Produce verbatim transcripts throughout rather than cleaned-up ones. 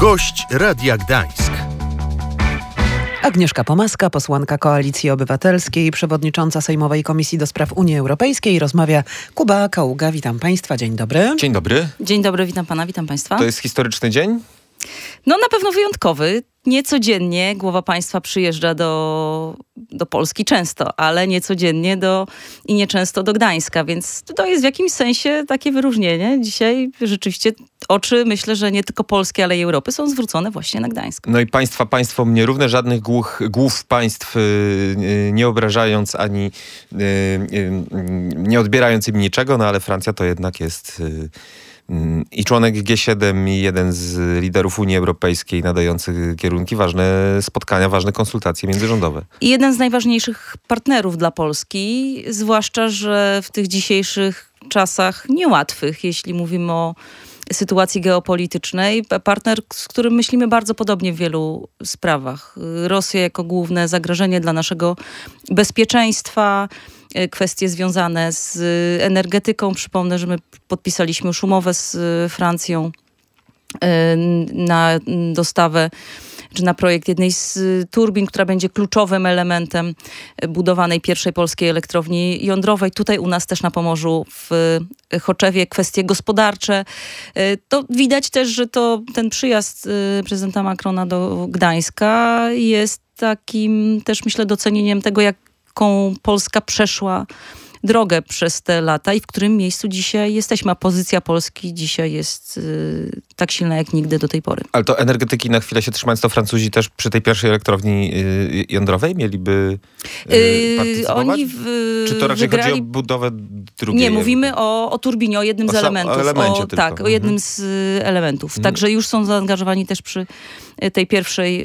Gość Radia Gdańsk. Agnieszka Pomaska, posłanka Koalicji Obywatelskiej, przewodnicząca Sejmowej Komisji do Spraw Unii Europejskiej. Rozmawia Kuba Kaługa. Witam Państwa. Dzień dobry. Dzień dobry. Dzień dobry, witam Pana, witam Państwa. To jest historyczny dzień? No na pewno wyjątkowy. Niecodziennie głowa państwa przyjeżdża do, do Polski często, ale niecodziennie do, i nieczęsto do Gdańska, więc to jest w jakimś sensie takie wyróżnienie. Dzisiaj rzeczywiście oczy, myślę, że nie tylko Polski, ale i Europy są zwrócone właśnie na Gdańsk. No i państwa, państwom nierówne, żadnych głów, głów państw yy, nie obrażając ani yy, yy, nie odbierając im niczego, no ale Francja to jednak jest... Yy, i członek G siedem i jeden z liderów Unii Europejskiej nadających kierunki, ważne spotkania, ważne konsultacje międzyrządowe. I jeden z najważniejszych partnerów dla Polski, zwłaszcza, że w tych dzisiejszych czasach niełatwych, jeśli mówimy o sytuacji geopolitycznej, partner, z którym myślimy bardzo podobnie w wielu sprawach. Rosja jako główne zagrożenie dla naszego bezpieczeństwa, kwestie związane z energetyką. Przypomnę, że my podpisaliśmy już umowę z Francją na dostawę czy na projekt jednej z turbin, która będzie kluczowym elementem budowanej pierwszej polskiej elektrowni jądrowej. Tutaj u nas też na Pomorzu w Choczewie kwestie gospodarcze. To widać też, że to ten przyjazd prezydenta Macrona do Gdańska jest takim też, myślę, docenieniem tego, jak jaką Polska przeszła drogę przez te lata i w którym miejscu dzisiaj jesteśmy. A pozycja Polski dzisiaj jest y, tak silna jak nigdy do tej pory. Ale to energetyki na chwilę się trzymając, to Francuzi też przy tej pierwszej elektrowni y, jądrowej mieliby y, partycypować? Oni w, Czy to raczej wygrali... chodzi o budowę drugiej? Nie, mówimy o, o turbinie, o jednym o z elementów. O elemencie o, tylko. Tak, mhm. o jednym z y, elementów. Mhm. Także już są zaangażowani też przy tej pierwszej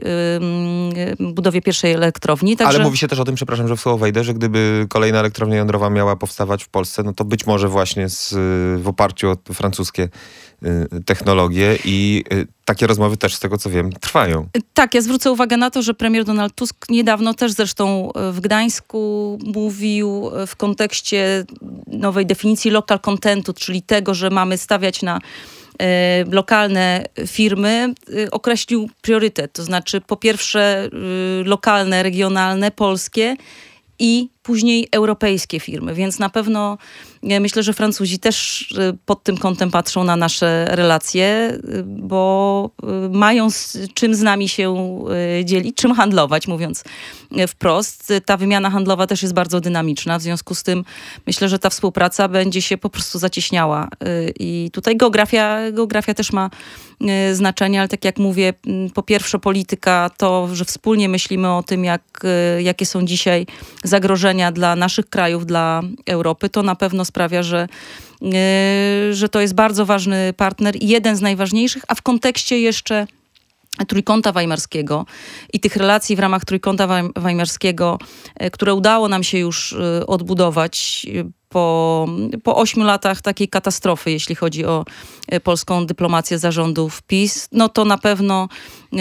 y, budowie pierwszej elektrowni. Także... Ale mówi się też o tym, przepraszam, że w słowo wejdę, że gdyby kolejna elektrownia jądrowa miała powstawać w Polsce, no to być może właśnie z, w oparciu o francuskie y, technologie i y, takie rozmowy też z tego, co wiem, trwają. Tak, ja zwrócę uwagę na to, że premier Donald Tusk niedawno też zresztą w Gdańsku mówił w kontekście nowej definicji local contentu, czyli tego, że mamy stawiać na e, lokalne firmy, e, określił priorytet. To znaczy po pierwsze e, lokalne, regionalne, polskie i później europejskie firmy, więc na pewno ja myślę, że Francuzi też pod tym kątem patrzą na nasze relacje, bo mają z czym z nami się dzielić, czym handlować, mówiąc wprost. Ta wymiana handlowa też jest bardzo dynamiczna, w związku z tym myślę, że ta współpraca będzie się po prostu zacieśniała. I tutaj geografia, geografia też ma znaczenie, ale tak jak mówię, po pierwsze polityka, to, że wspólnie myślimy o tym, jak, jakie są dzisiaj zagrożenia dla naszych krajów, dla Europy, to na pewno sprawia, że, yy, że to jest bardzo ważny partner i jeden z najważniejszych, a w kontekście jeszcze Trójkąta Weimarskiego i tych relacji w ramach Trójkąta Weimarskiego, yy, które udało nam się już yy, odbudować yy, po, po ośmiu latach takiej katastrofy, jeśli chodzi o y, polską dyplomację zarządów PiS, no to na pewno y,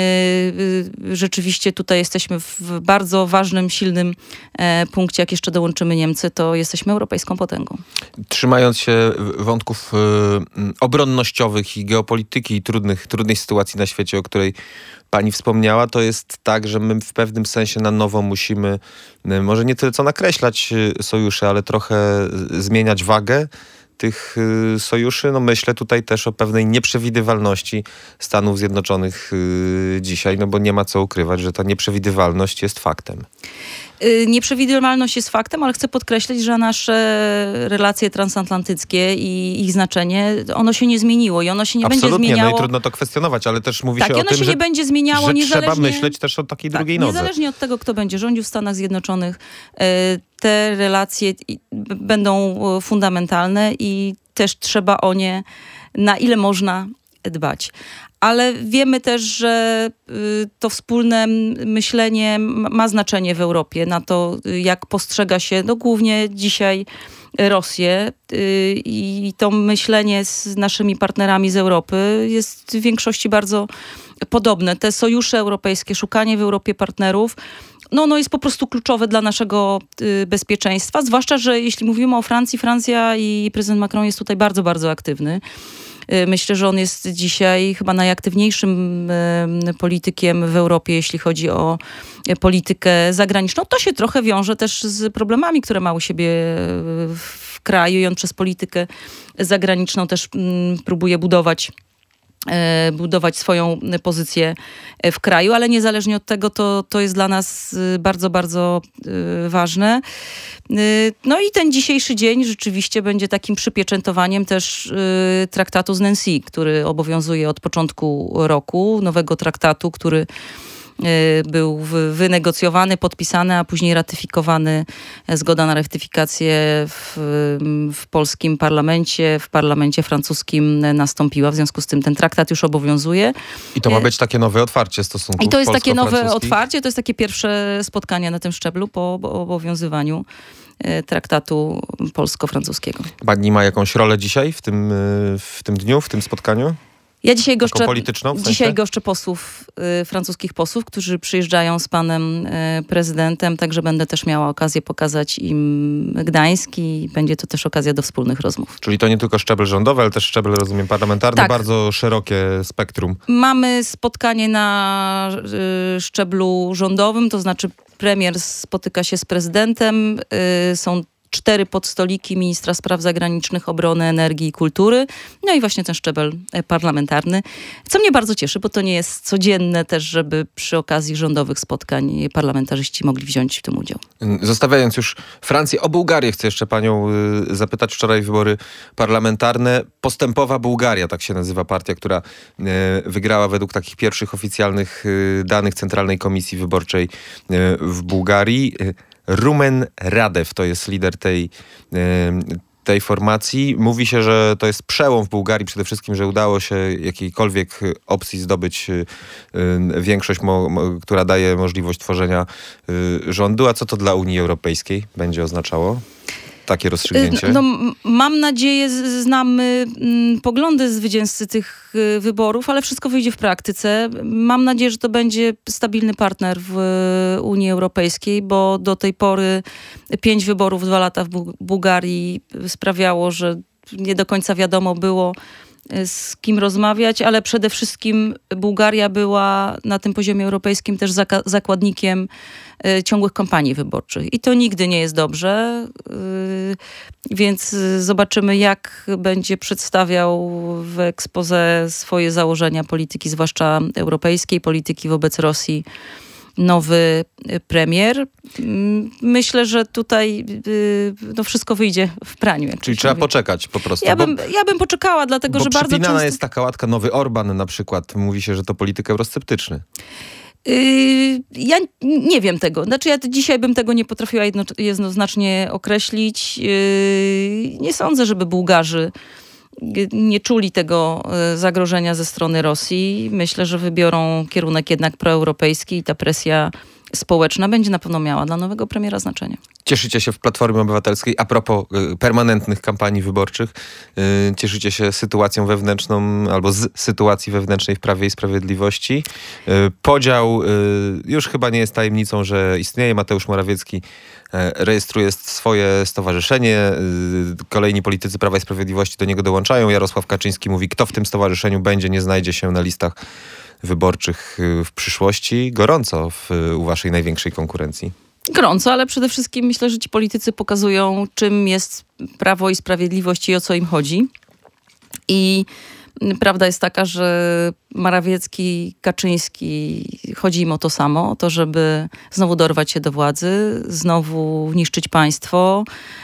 y, rzeczywiście tutaj jesteśmy w bardzo ważnym, silnym y, punkcie. Jak jeszcze dołączymy Niemcy, to jesteśmy europejską potęgą. Trzymając się wątków y, obronnościowych i geopolityki i trudnych, trudnej sytuacji na świecie, o której pani wspomniała, to jest tak, że my w pewnym sensie na nowo musimy y, może nie tyle co nakreślać y, sojusze, ale trochę zmieniać wagę tych y, sojuszy. No myślę tutaj też o pewnej nieprzewidywalności Stanów Zjednoczonych y, dzisiaj, no bo nie ma co ukrywać, że ta nieprzewidywalność jest faktem. Nieprzewidywalność jest faktem, ale chcę podkreślić, że nasze relacje transatlantyckie i ich znaczenie, ono się nie zmieniło i ono się nie Absolutnie, będzie zmieniało. No i trudno to kwestionować, ale też mówi tak, się o ono tym, się że, nie będzie zmieniało, że niezależnie... trzeba myśleć też o takiej tak, drugiej nodze. Niezależnie od tego, kto będzie rządził w Stanach Zjednoczonych, te relacje będą fundamentalne i też trzeba o nie na ile można dbać. Ale wiemy też, że to wspólne myślenie ma znaczenie w Europie na to, jak postrzega się no, głównie dzisiaj Rosję i to myślenie z naszymi partnerami z Europy jest w większości bardzo podobne. Te sojusze europejskie, szukanie w Europie partnerów, no, no jest po prostu kluczowe dla naszego y, bezpieczeństwa, zwłaszcza, że jeśli mówimy o Francji, Francja i prezydent Macron jest tutaj bardzo, bardzo aktywny. Y, myślę, że on jest dzisiaj chyba najaktywniejszym y, politykiem w Europie, jeśli chodzi o y, politykę zagraniczną. To się trochę wiąże też z problemami, które ma u siebie w kraju i on przez politykę zagraniczną też y, próbuje budować budować swoją pozycję w kraju, ale niezależnie od tego to, to jest dla nas bardzo, bardzo ważne. No i ten dzisiejszy dzień rzeczywiście będzie takim przypieczętowaniem też traktatu z Nancy, który obowiązuje od początku roku, nowego traktatu, który był wynegocjowany, podpisany, a później ratyfikowany. Zgoda na ratyfikację w, w polskim parlamencie, w parlamencie francuskim nastąpiła. W związku z tym ten traktat już obowiązuje. I to ma być takie nowe otwarcie stosunków I to jest takie nowe polsko-francuskich? otwarcie, to jest takie pierwsze spotkanie na tym szczeblu po obowiązywaniu traktatu polsko-francuskiego. Pani ma jakąś rolę dzisiaj w tym, w tym dniu, w tym spotkaniu? Ja dzisiaj goszczę, polityczną, w sensie? dzisiaj goszczę posłów, y, francuskich posłów, którzy przyjeżdżają z panem y, prezydentem, także będę też miała okazję pokazać im Gdańsk i będzie to też okazja do wspólnych rozmów. Czyli to nie tylko szczebel rządowy, ale też szczebel, rozumiem, parlamentarny, Tak. bardzo szerokie spektrum. Mamy spotkanie na y, szczeblu rządowym, to znaczy premier spotyka się z prezydentem, y, są cztery podstoliki ministra spraw zagranicznych, obrony, energii i kultury. No i właśnie ten szczebel parlamentarny. Co mnie bardzo cieszy, bo to nie jest codzienne też, żeby przy okazji rządowych spotkań parlamentarzyści mogli wziąć w tym udział. Zostawiając już Francję, o Bułgarię chcę jeszcze panią y, zapytać. Wczoraj wybory parlamentarne. Postępowa Bułgaria, tak się nazywa partia, która y, wygrała według takich pierwszych oficjalnych y, danych Centralnej Komisji Wyborczej y, w Bułgarii. Y, Rumen Radew to jest lider tej, tej formacji. Mówi się, że to jest przełom w Bułgarii, przede wszystkim, że udało się jakiejkolwiek opcji zdobyć większość, która daje możliwość tworzenia rządu. A co to dla Unii Europejskiej będzie oznaczało? Takie rozstrzygnięcie? No, mam nadzieję, znamy m, poglądy zwycięzcy tych y, wyborów, ale wszystko wyjdzie w praktyce. Mam nadzieję, że to będzie stabilny partner w y, Unii Europejskiej, bo do tej pory pięć wyborów, dwa lata w Bu- Bułgarii sprawiało, że nie do końca wiadomo było, z kim rozmawiać, ale przede wszystkim Bułgaria była na tym poziomie europejskim też zaka- zakładnikiem y, ciągłych kampanii wyborczych. I to nigdy nie jest dobrze, y, więc zobaczymy, jak będzie przedstawiał w exposé swoje założenia polityki, zwłaszcza europejskiej, polityki wobec Rosji, nowy premier. Myślę, że tutaj no, wszystko wyjdzie w praniu. Czyli trzeba mówi. poczekać po prostu. Ja bo, bym, ja bym poczekała, dlatego bo że bardzo często... jest taka łatka, nowy Orban na przykład. Mówi się, że to polityk eurosceptyczny. Yy, ja nie wiem tego. Znaczy ja dzisiaj bym tego nie potrafiła jedno, jednoznacznie określić. Yy, nie sądzę, żeby Bułgarzy nie czuli tego zagrożenia ze strony Rosji. Myślę, że wybiorą kierunek jednak proeuropejski i ta presja społeczna będzie na pewno miała dla nowego premiera znaczenie. Cieszycie się w Platformie Obywatelskiej, a propos y, permanentnych kampanii wyborczych, y, cieszycie się sytuacją wewnętrzną albo z sytuacji wewnętrznej w Prawie i Sprawiedliwości. Y, podział y, już chyba nie jest tajemnicą, że istnieje. Mateusz Morawiecki y, rejestruje swoje stowarzyszenie. Y, kolejni politycy Prawa i Sprawiedliwości do niego dołączają. Jarosław Kaczyński mówi, kto w tym stowarzyszeniu będzie, nie znajdzie się na listach wyborczych w przyszłości. Gorąco w, u waszej największej konkurencji. Gorąco, ale przede wszystkim myślę, że ci politycy pokazują, czym jest Prawo i Sprawiedliwość i o co im chodzi. I prawda jest taka, że Morawiecki, Kaczyński, chodzi im o to samo, o to, żeby znowu dorwać się do władzy, znowu niszczyć państwo,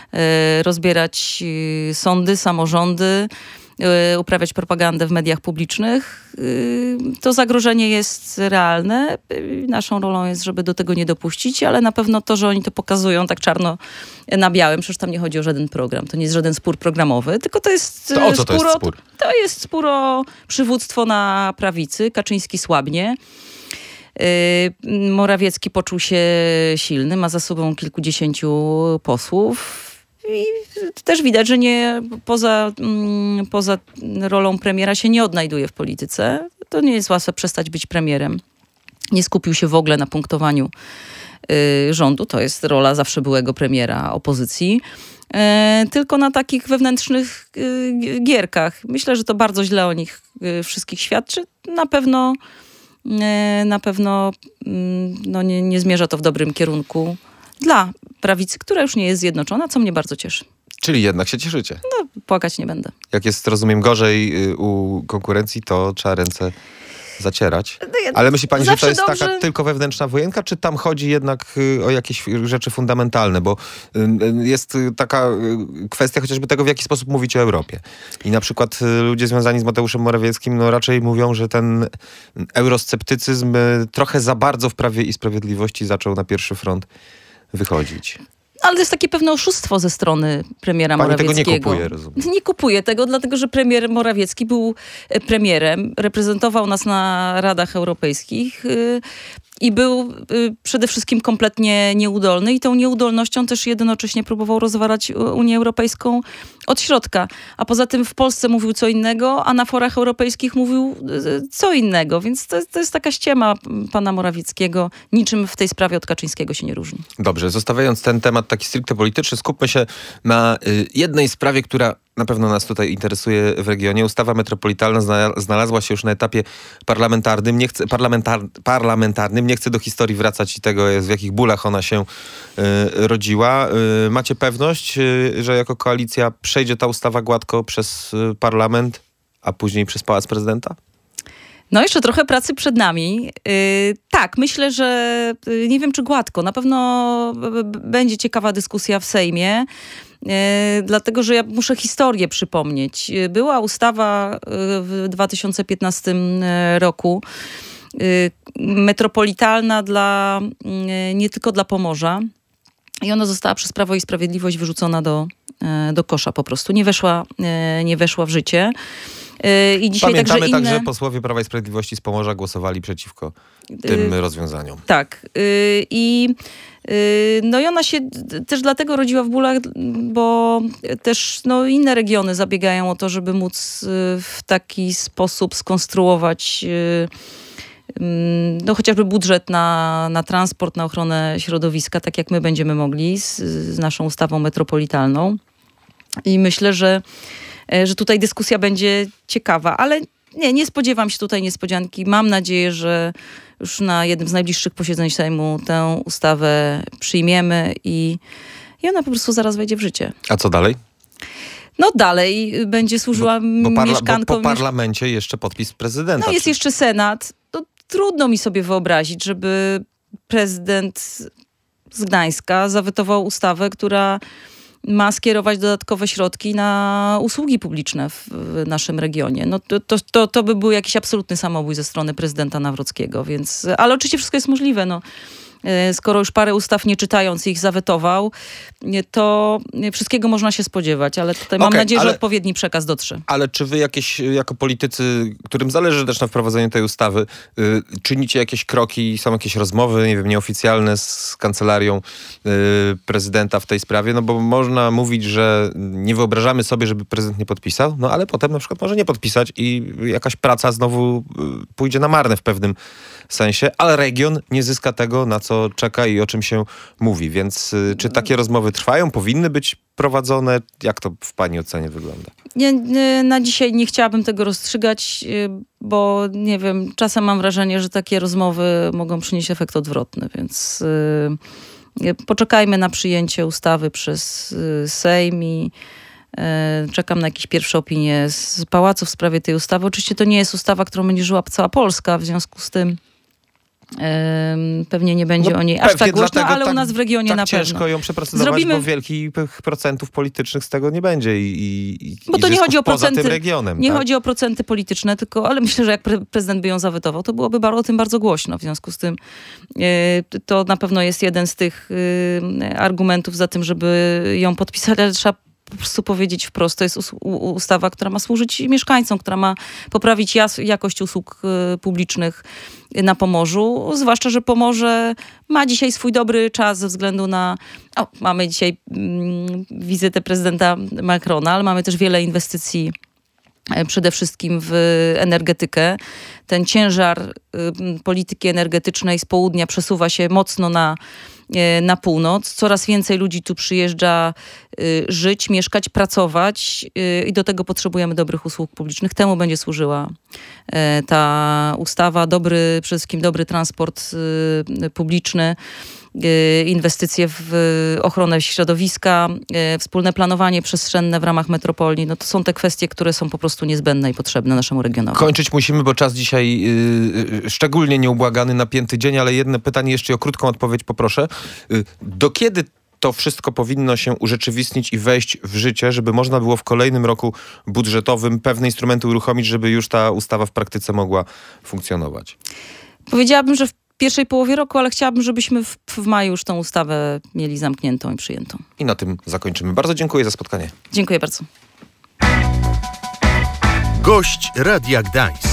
rozbierać sądy, samorządy, uprawiać propagandę w mediach publicznych. To zagrożenie jest realne. Naszą rolą jest, żeby do tego nie dopuścić, ale na pewno to, że oni to pokazują tak czarno na białym, przecież tam nie chodzi o żaden program. To nie jest żaden spór programowy, tylko to jest to o co spór, to jest spór? To, to jest spór o przywództwo na prawicy. Kaczyński słabnie. Morawiecki poczuł się silny, ma za sobą kilkudziesięciu posłów. I też widać, że nie poza, mm, poza rolą premiera się nie odnajduje w polityce. To nie jest łatwe przestać być premierem nie skupił się w ogóle na punktowaniu rządu. To jest rola zawsze byłego premiera opozycji. Tylko na takich wewnętrznych gierkach. Myślę, że to bardzo źle o nich wszystkich świadczy. Na pewno na pewno no nie, nie zmierza to w dobrym kierunku dla prawicy, która już nie jest zjednoczona, co mnie bardzo cieszy. Czyli jednak się cieszycie. No, płakać nie będę. Jak jest, rozumiem, gorzej u konkurencji, to trzeba ręce zacierać. Ale myśli pani, że to jest dobrze... taka tylko wewnętrzna wojenka, czy tam chodzi jednak o jakieś rzeczy fundamentalne? Bo jest taka kwestia chociażby tego, w jaki sposób mówicie o Europie. I na przykład ludzie związani z Mateuszem Morawieckim no raczej mówią, że ten eurosceptycyzm trochę za bardzo w Prawie i Sprawiedliwości zaczął na pierwszy front wychodzić. Ale to jest takie pewne oszustwo ze strony premiera Pani Morawieckiego. tego nie kupuje, rozumiem. Nie kupuję tego, dlatego że premier Morawiecki był premierem, reprezentował nas na Radach Europejskich yy, i był yy, przede wszystkim kompletnie nieudolny i tą nieudolnością też jednocześnie próbował rozwalać Unię Europejską od środka. A poza tym w Polsce mówił co innego, a na forach europejskich mówił yy, co innego. Więc to, to jest taka ściema pana Morawieckiego. Niczym w tej sprawie od Kaczyńskiego się nie różni. Dobrze, zostawiając ten temat taki stricte polityczny, skupmy się na y, jednej sprawie, która na pewno nas tutaj interesuje w regionie. Ustawa metropolitalna znalazła się już na etapie parlamentarnym. Nie chcę, parlamentar, parlamentarnym. Nie chcę do historii wracać i tego, w jakich bólach ona się y, rodziła. Y, macie pewność, y, że jako koalicja przejdzie ta ustawa gładko przez y, parlament, a później przez Pałac Prezydenta? No jeszcze trochę pracy przed nami. Yy, tak, myślę, że yy, nie wiem czy gładko. Na pewno b- b- będzie ciekawa dyskusja w Sejmie. Yy, dlatego, że ja muszę historię przypomnieć. Yy, była ustawa yy, w dwa tysiące piętnastym roku yy, metropolitalna dla, yy, nie tylko dla Pomorza. I ona została przez Prawo i Sprawiedliwość wyrzucona do, yy, do kosza po prostu. Nie weszła, yy, nie weszła w życie. I dzisiaj Pamiętamy także inne... także, że posłowie Prawa i Sprawiedliwości z Pomorza głosowali przeciwko tym yy, rozwiązaniom. Tak. Yy, I yy, no i ona się też dlatego rodziła w bólach, bo też no, inne regiony zabiegają o to, żeby móc yy, w taki sposób skonstruować yy, no chociażby budżet na, na transport, na ochronę środowiska, tak jak my będziemy mogli z, z naszą ustawą metropolitalną. I myślę, że że tutaj dyskusja będzie ciekawa, ale nie, nie spodziewam się tutaj niespodzianki. Mam nadzieję, że już na jednym z najbliższych posiedzeń Sejmu tę ustawę przyjmiemy i, i ona po prostu zaraz wejdzie w życie. A co dalej? No dalej będzie służyła bo, bo parla- mieszkankom. Bo po parlamencie jeszcze podpis prezydenta. No jest jeszcze Senat. To trudno mi sobie wyobrazić, żeby prezydent z Gdańska zawetował ustawę, która ma skierować dodatkowe środki na usługi publiczne w, w naszym regionie. No to, to, to, to by był jakiś absolutny samobój ze strony prezydenta Nawrockiego, więc, ale oczywiście wszystko jest możliwe. No. Skoro już parę ustaw nie czytając ich zawetował, to wszystkiego można się spodziewać, ale tutaj mam okay, nadzieję, ale, że odpowiedni przekaz dotrze. Ale czy wy jakieś, jako politycy, którym zależy też na wprowadzeniu tej ustawy, y, czynicie jakieś kroki, są jakieś rozmowy, nie wiem, nieoficjalne z kancelarią y, prezydenta w tej sprawie? No bo można mówić, że nie wyobrażamy sobie, żeby prezydent nie podpisał, no ale potem na przykład może nie podpisać i jakaś praca znowu y, pójdzie na marne w pewnym sensie, ale region nie zyska tego, na co czeka i o czym się mówi. Więc y, czy takie rozmowy trwają? Powinny być prowadzone? Jak to w pani ocenie wygląda? Nie, nie, na dzisiaj nie chciałabym tego rozstrzygać, y, bo nie wiem, czasem mam wrażenie, że takie rozmowy mogą przynieść efekt odwrotny, więc y, poczekajmy na przyjęcie ustawy przez y, Sejm i y, czekam na jakieś pierwsze opinie z pałacu w sprawie tej ustawy. Oczywiście to nie jest ustawa, którą będzie żyła cała Polska, w związku z tym pewnie nie będzie no, o niej aż tak głośno, ale tak, u nas w regionie tak na pewno. ciężko ją przeprocedować, Zrobimy... bo wielkich procentów politycznych z tego nie będzie i, i, bo to i nie chodzi o poza procenty, tym regionem. Nie tak? chodzi o procenty polityczne, tylko, ale myślę, że jak pre- prezydent by ją zawetował, to byłoby bardzo, o tym bardzo głośno. W związku z tym yy, to na pewno jest jeden z tych yy, argumentów za tym, żeby ją podpisać, ale trzeba po prostu powiedzieć wprost, to jest us- u- ustawa, która ma służyć mieszkańcom, która ma poprawić jas- jakość usług y, publicznych na Pomorzu, zwłaszcza, że Pomorze ma dzisiaj swój dobry czas ze względu na... O, mamy dzisiaj mm, wizytę prezydenta Macrona, ale mamy też wiele inwestycji przede wszystkim w energetykę. Ten ciężar polityki energetycznej z południa przesuwa się mocno na, na północ. Coraz więcej ludzi tu przyjeżdża żyć, mieszkać, pracować i do tego potrzebujemy dobrych usług publicznych. Temu będzie służyła ta ustawa. Dobry, przede wszystkim dobry transport publiczny, inwestycje w ochronę środowiska, wspólne planowanie przestrzenne w ramach metropolii. No to są te kwestie, które są po prostu niezbędne i potrzebne naszemu regionowi. Kończyć musimy, bo czas dzisiaj yy, szczególnie nieubłagany, napięty dzień, ale jedno pytanie jeszcze o krótką odpowiedź poproszę. Yy, do kiedy to wszystko powinno się urzeczywistnić i wejść w życie, żeby można było w kolejnym roku budżetowym pewne instrumenty uruchomić, żeby już ta ustawa w praktyce mogła funkcjonować? Powiedziałabym, że w pierwszej połowie roku, ale chciałabym, żebyśmy w, w maju już tą ustawę mieli zamkniętą i przyjętą. I na tym zakończymy. Bardzo dziękuję za spotkanie. Dziękuję bardzo. Gość Radia Gdańsk.